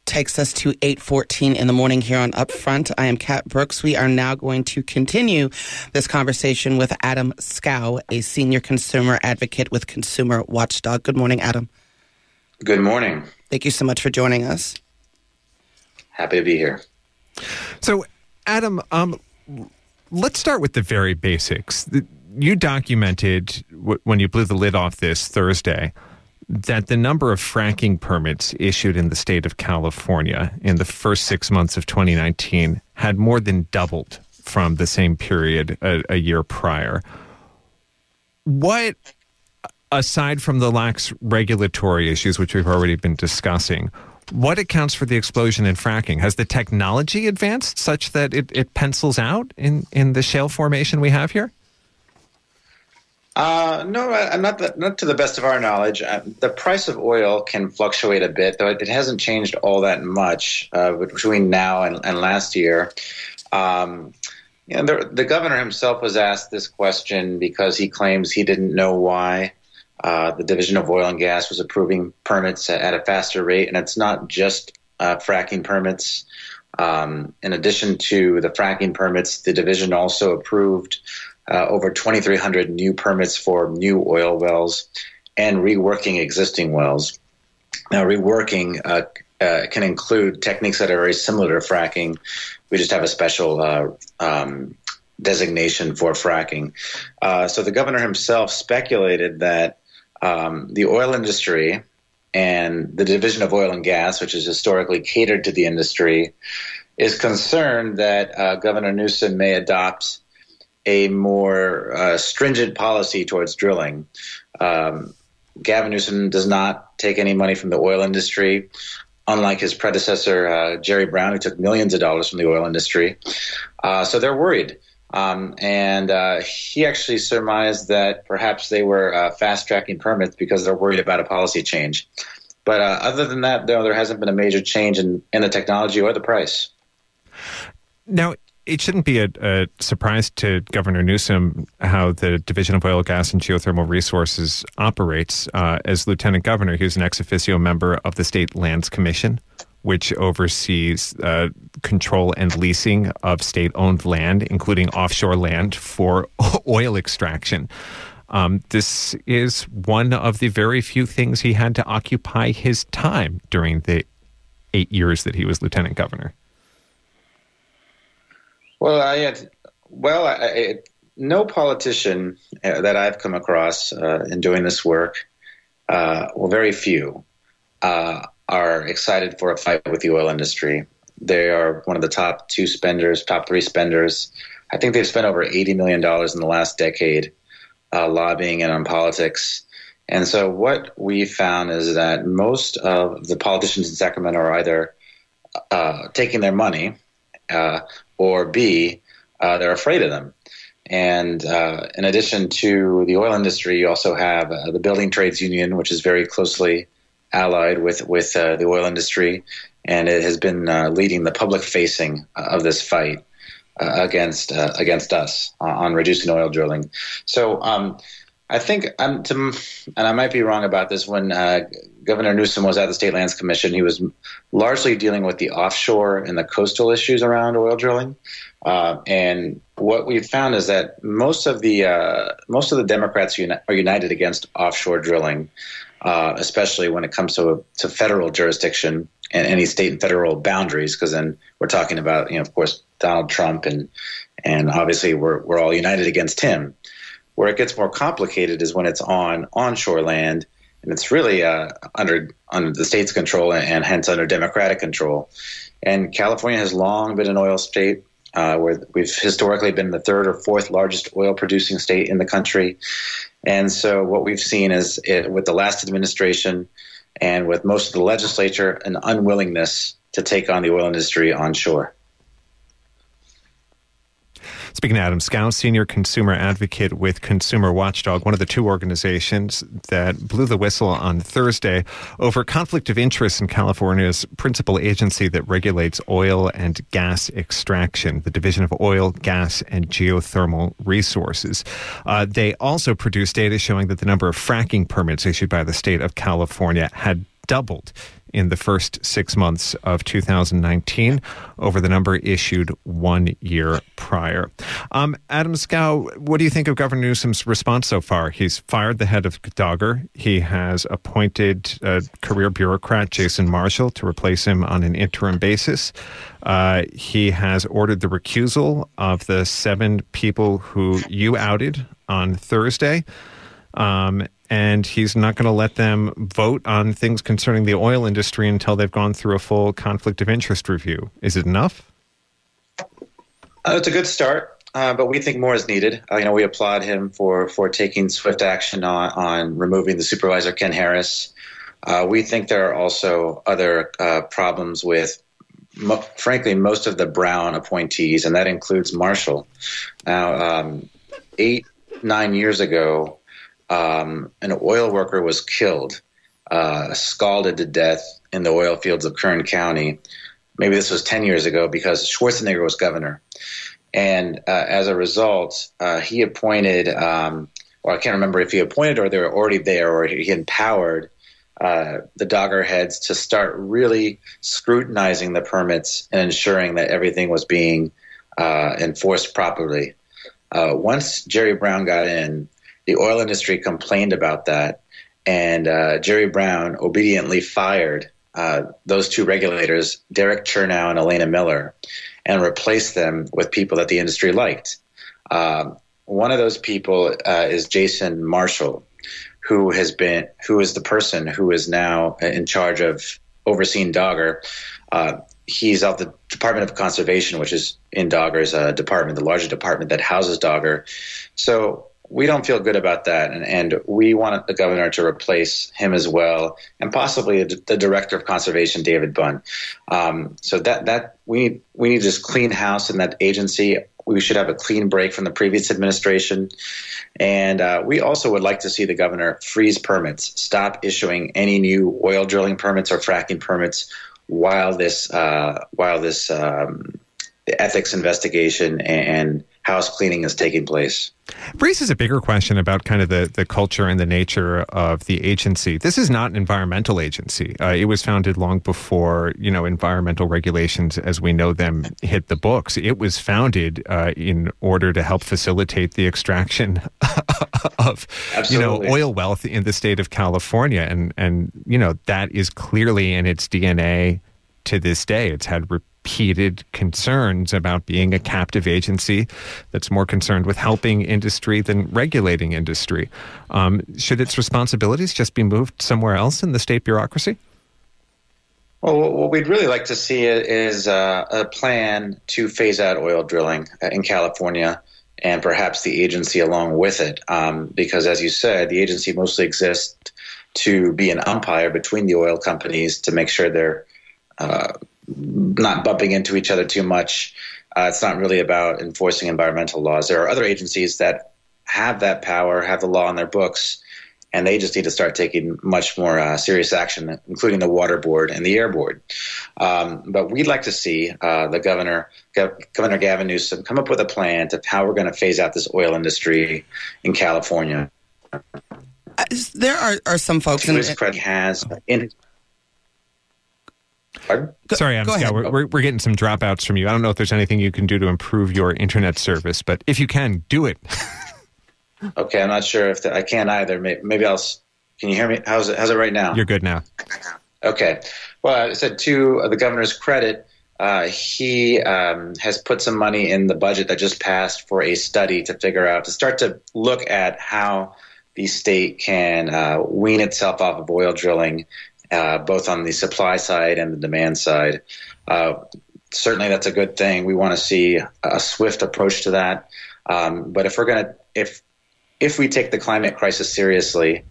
takes us to 8:14 in the morning here on Upfront. I am Kat Brooks. We are now going to continue this conversation with Adam Scow, a senior consumer advocate with Consumer Watchdog. Good morning, Adam. Good morning. Thank you so much for joining us. Happy to be here. So, Adam, let's start with the very basics. You documented, when you blew the lid off this Thursday, that the number of fracking permits issued in the state of California in the first 6 months of 2019 had more than doubled from the same period a year prior. What, aside from the lax regulatory issues, which we've already been discussing, what accounts for the explosion in fracking? Has the technology advanced such that it pencils out in the shale formation we have here? No, not to the best of our knowledge. The price of oil can fluctuate a bit, though it hasn't changed all that much between now and last year. The governor himself was asked this question because he claims he didn't know why the Division of Oil and Gas was approving permits at a faster rate, and it's not just fracking permits. In addition to the fracking permits, the division also approved over 2,300 new permits for new oil wells and reworking existing wells. Now, reworking can include techniques that are very similar to fracking. We just have a special designation for fracking. So the governor himself speculated that the oil industry and the Division of Oil and Gas, which is historically catered to the industry, is concerned that Governor Newsom may adopt a more stringent policy towards drilling. Gavin Newsom does not take any money from the oil industry, unlike his predecessor, Jerry Brown, who took millions of dollars from the oil industry. So they're worried. And he actually surmised that perhaps they were fast-tracking permits because they're worried about a policy change. But other than that, though, there hasn't been a major change in the technology or the price. Now, it shouldn't be a surprise to Governor Newsom how the Division of Oil, Gas, and Geothermal Resources operates. As Lieutenant Governor, he was an ex officio member of the State Lands Commission, which oversees control and leasing of state-owned land, including offshore land for oil extraction. This is one of the very few things he had to occupy his time during the 8 years that he was Lieutenant Governor. No politician that I've come across in doing this work, very few, are excited for a fight with the oil industry. They are one of the top three spenders. I think they've spent over $80 million in the last decade lobbying and on politics. And so what we found is that most of the politicians in Sacramento are either taking their money or B, they're afraid of them. And in addition to the oil industry, you also have the Building Trades Union, which is very closely allied with the oil industry, and it has been leading the public facing of this fight against us on reducing oil drilling. So I think, and I might be wrong about this, when Governor Newsom was at the State Lands Commission, he was largely dealing with the offshore and the coastal issues around oil drilling. And what we've found is that most of the Democrats are united against offshore drilling, especially when it comes to federal jurisdiction and any state and federal boundaries, because then we're talking about, of course, Donald Trump, and obviously we're all united against him. Where it gets more complicated is when it's on onshore land, and it's really under the state's control and hence under Democratic control. And California has long been an oil state, where we've historically been the third or fourth largest oil producing state in the country. And so what we've seen is with the last administration and with most of the legislature, an unwillingness to take on the oil industry onshore. Speaking to Adam Scow, senior consumer advocate with Consumer Watchdog, one of the two organizations that blew the whistle on Thursday over conflict of interest in California's principal agency that regulates oil and gas extraction, the Division of Oil, Gas, and Geothermal Resources. They also produced data showing that the number of fracking permits issued by the state of California had doubled in the first 6 months of 2019 over the number issued 1 year prior. Adam Skow, what do you think of Governor Newsom's response so far? He's fired the head of Dogger. He has appointed career bureaucrat Jason Marshall to replace him on an interim basis. He has ordered the recusal of the 7 people who you outed on Thursday. And he's not going to let them vote on things concerning the oil industry until they've gone through a full conflict of interest review. Is it enough? It's a good start, but we think more is needed. We applaud him for taking swift action on removing the supervisor, Ken Harris. We think there are also other problems with, frankly, most of the Brown appointees, and that includes Marshall. Now, 8-9 years ago, an oil worker was killed, scalded to death in the oil fields of Kern County. Maybe this was 10 years ago because Schwarzenegger was governor. And as a result, he appointed, I can't remember if he appointed or they were already there, or he empowered the Dogger heads to start really scrutinizing the permits and ensuring that everything was being enforced properly. Once Jerry Brown got in, the oil industry complained about that, and Jerry Brown obediently fired those 2 regulators, Derek Chernow and Elena Miller, and replaced them with people that the industry liked. One of those people is Jason Marshall, who is the person who is now in charge of overseeing Dogger. He's of the Department of Conservation, which is in Dogger's department, the larger department that houses Dogger. So we don't feel good about that, and we want the governor to replace him as well, and possibly the director of conservation, David Bunn. So that we need this clean house in that agency. We should have a clean break from the previous administration, and we also would like to see the governor freeze permits, stop issuing any new oil drilling permits or fracking permits while this ethics investigation and house cleaning is taking place. Raises a bigger question about kind of the culture and the nature of the agency. This is not an environmental agency. It was founded long before, environmental regulations as we know them hit the books. It was founded in order to help facilitate the extraction of, oil wealth in the state of California. And that is clearly in its DNA to this day. It's had repeated concerns about being a captive agency that's more concerned with helping industry than regulating industry. Should its responsibilities just be moved somewhere else in the state bureaucracy? Well, what we'd really like to see is a plan to phase out oil drilling in California, and perhaps the agency along with it. Because as you said, the agency mostly exists to be an umpire between the oil companies to make sure they're not bumping into each other too much. It's not really about enforcing environmental laws. There are other agencies that have that power, have the law in their books, and they just need to start taking much more serious action, including the Water Board and the Air Board. But we'd like to see the Governor Gavin Newsom come up with a plan to how we're going to phase out this oil industry in California. There are some folks in his credit has in his. Pardon? Sorry, I'm Scott. We're getting some dropouts from you. I don't know if there's anything you can do to improve your internet service, but if you can, do it. Okay, I'm not sure if I can either. Maybe I'll. Can you hear me? How's it right now? You're good now. Okay. Well, I said to the governor's credit, he has put some money in the budget that just passed for a study to start to look at how the state can wean itself off of oil drilling, both on the supply side and the demand side. Certainly, that's a good thing. We want to see a swift approach to that. But if we take the climate crisis seriously,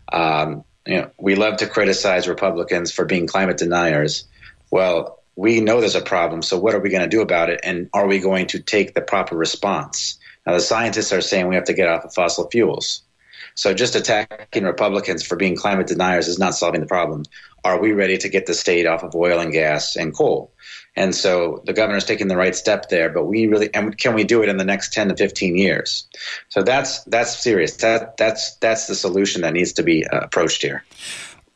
we love to criticize Republicans for being climate deniers. Well, we know there's a problem, so what are we going to do about it? And are we going to take the proper response? Now, the scientists are saying we have to get off of fossil fuels. So just attacking Republicans for being climate deniers is not solving the problem. Are we ready to get the state off of oil and gas and coal? And so the governor's taking the right step there, but can we do it in the next 10 to 15 years? So that's serious. That's the solution that needs to be approached here.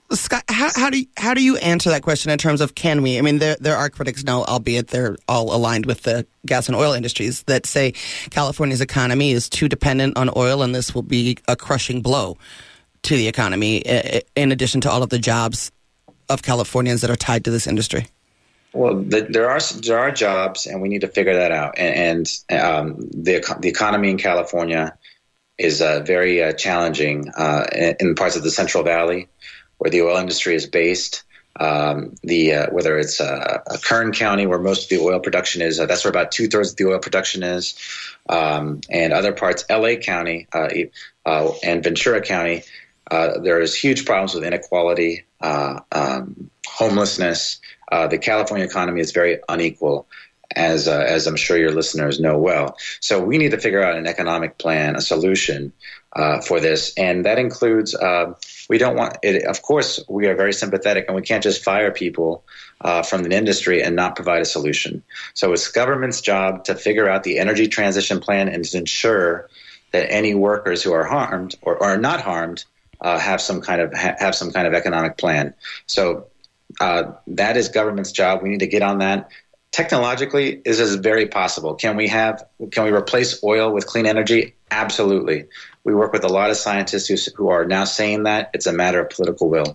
Scott, how do you answer that question in terms of can we? I mean, there are critics now, albeit they're all aligned with the gas and oil industries, that say California's economy is too dependent on oil, and this will be a crushing blow to the economy, in addition to all of the jobs of Californians that are tied to this industry. Well, there are jobs, and we need to figure that out. And the economy in California is very challenging in parts of the Central Valley, where the oil industry is based. Whether it's Kern County, where most of the oil production is, that's where about 2/3 of the oil production is, and other parts, LA County and Ventura County. There is huge problems with inequality, homelessness. The California economy is very unequal, as I'm sure your listeners know well. So we need to figure out an economic plan, a solution for this, and that includes. We don't want it. Of course, we are very sympathetic, and we can't just fire people from the industry and not provide a solution. So it's government's job to figure out the energy transition plan and to ensure that any workers who are harmed or are not harmed have some kind of economic plan. So that is government's job. We need to get on that. Technologically, this is very possible. Can we replace oil with clean energy? Absolutely. We work with a lot of scientists who are now saying that. It's a matter of political will.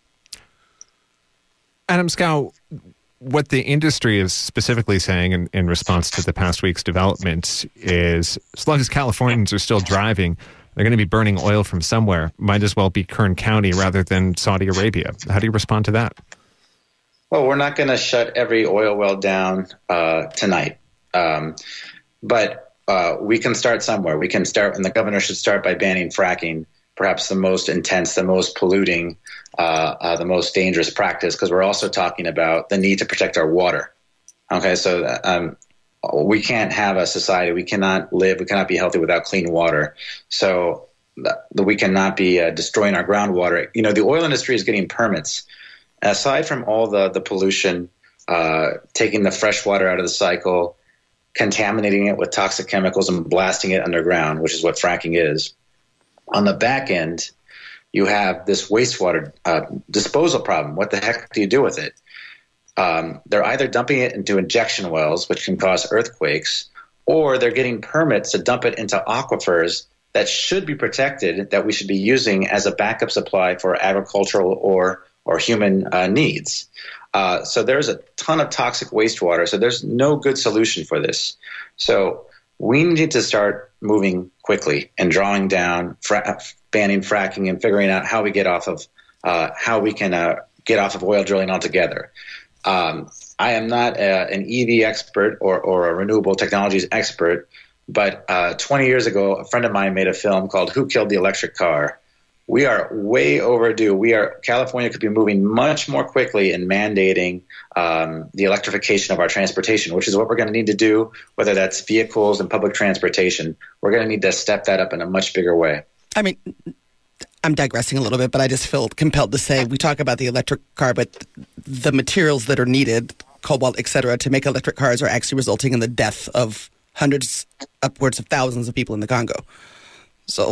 Adam Scow, what the industry is specifically saying in response to the past week's developments is, as long as Californians are still driving, they're going to be burning oil from somewhere. Might as well be Kern County rather than Saudi Arabia. How do you respond to that? Well, we're not going to shut every oil well down tonight. But we can start somewhere. We can start, and the governor should start by banning fracking, perhaps the most intense, the most polluting, the most dangerous practice, because we're also talking about the need to protect our water. Okay, so we can't have a society, we cannot be healthy without clean water. So we cannot be destroying our groundwater. You know, the oil industry is getting permits. Aside from all the pollution, taking the fresh water out of the cycle, contaminating it with toxic chemicals and blasting it underground, which is what fracking is. On the back end, you have this wastewater disposal problem. What the heck do you do with it? They're either dumping it into injection wells, which can cause earthquakes, or they're getting permits to dump it into aquifers that should be protected, that we should be using as a backup supply for agricultural or human needs. So there's a ton of toxic wastewater. So there's no good solution for this. So we need to start moving quickly and drawing down, banning fracking, and figuring out how we get off of get off of oil drilling altogether. I am not an EV expert or a renewable technologies expert, but 20 years ago, a friend of mine made a film called "Who Killed the Electric Car?" We are way overdue. California could be moving much more quickly in mandating the electrification of our transportation, which is what we're going to need to do, whether that's vehicles and public transportation. We're going to need to step that up in a much bigger way. I mean, I'm digressing a little bit, but I just feel compelled to say we talk about the electric car, but the materials that are needed, cobalt, et cetera, to make electric cars are actually resulting in the death of hundreds, upwards of thousands of people in the Congo. So...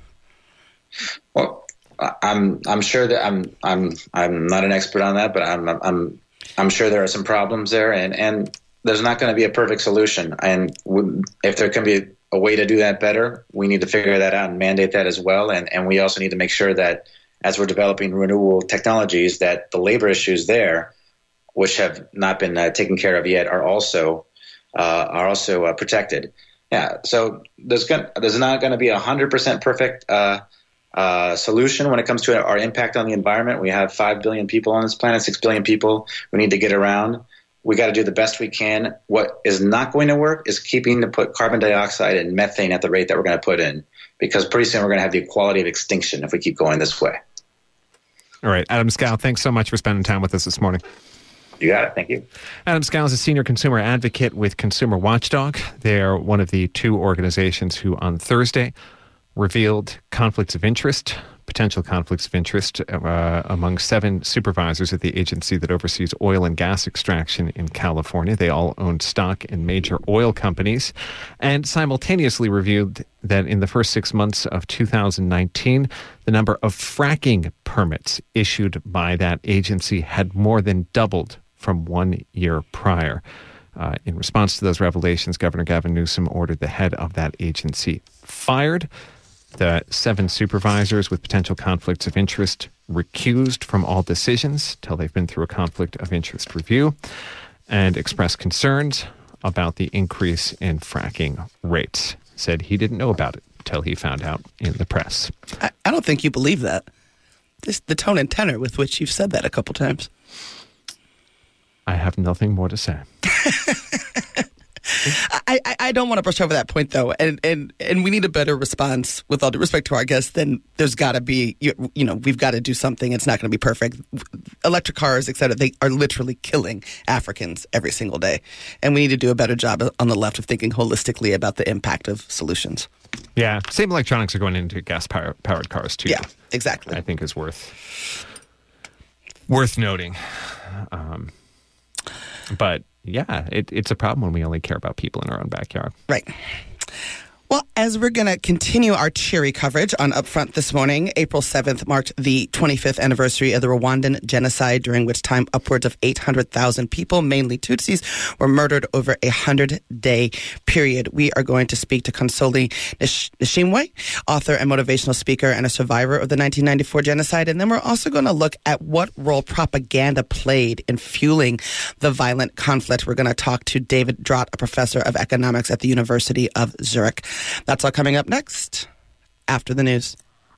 Well, I'm sure that I'm not an expert on that, but I'm sure there are some problems there, and there's not going to be a perfect solution. And if there can be a way to do that better, we need to figure that out and mandate that as well. And we also need to make sure that as we're developing renewable technologies, that the labor issues there, which have not been taken care of yet, are also protected. Yeah. So there's not going to be 100% perfect solution when it comes to our impact on the environment. We have 5 billion people on this planet, 6 billion people. We need to get around. We got to do the best we can. What is not going to work is keeping to put carbon dioxide and methane at the rate that we're going to put in, because pretty soon we're going to have the equality of extinction if we keep going this way. All right. Adam Scow, thanks so much for spending time with us this morning. You got it. Thank you. Adam Scow is a senior consumer advocate with Consumer Watchdog. They're one of the two organizations who on Thursday revealed conflicts of interest potential conflicts of interest among 7 supervisors at the agency that oversees oil and gas extraction in California. They all own stock in major oil companies, and simultaneously revealed that in the first 6 months of 2019, the number of fracking permits issued by that agency had more than doubled from 1 year prior. In response to those revelations, Governor Gavin Newsom ordered the head of that agency fired. The 7 supervisors with potential conflicts of interest recused from all decisions till they've been through a conflict of interest review, and expressed concerns about the increase in fracking rates. Said he didn't know about it till he found out in the press. I don't think you believe that. The tone and tenor with which you've said that a couple times. I have nothing more to say. I don't want to brush over that point, though, and we need a better response. With all due respect to our guests, then there's got to be, we've got to do something. It's not going to be perfect. Electric cars, et cetera, they are literally killing Africans every single day, and we need to do a better job on the left of thinking holistically about the impact of solutions. Yeah, same electronics are going into gas-powered cars too. Yeah, exactly. I think is worth noting. But yeah, it's a problem when we only care about people in our own backyard. Right. Well, as we're going to continue our cheery coverage on Upfront this morning, April 7th marked the 25th anniversary of the Rwandan genocide, during which time upwards of 800,000 people, mainly Tutsis, were murdered over a 100-day period. We are going to speak to Konsoli Nishimwe, author and motivational speaker and a survivor of the 1994 genocide. And then we're also going to look at what role propaganda played in fueling the violent conflict. We're going to talk to David Drott, a professor of economics at the University of Zurich. That's all coming up next after the news.